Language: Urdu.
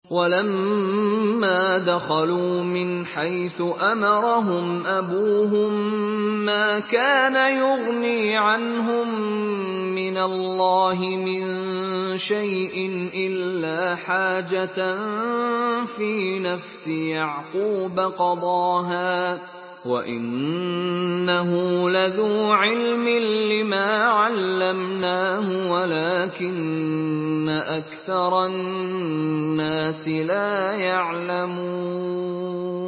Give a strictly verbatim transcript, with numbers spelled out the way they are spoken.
وَلَمَّا دَخَلُوا مِنْ حَيْثُ أَمَرَهُمْ أَبُوهُم مَّا كَانَ يُغْنِي عَنْهُم مِّنَ اللَّهِ مِن شَيْءٍ إِلَّا حَاجَةً فِي نَفْسِ يَعْقُوبَ قَضَاهَا ۚ وَإِنَّهُ لَذُو عِلْمٍ لِّمَا عَلَّمْنَاهُ وَلَٰكِنَّ أَكْثَرَ النَّاسِ لَا يَعْلَمُونَ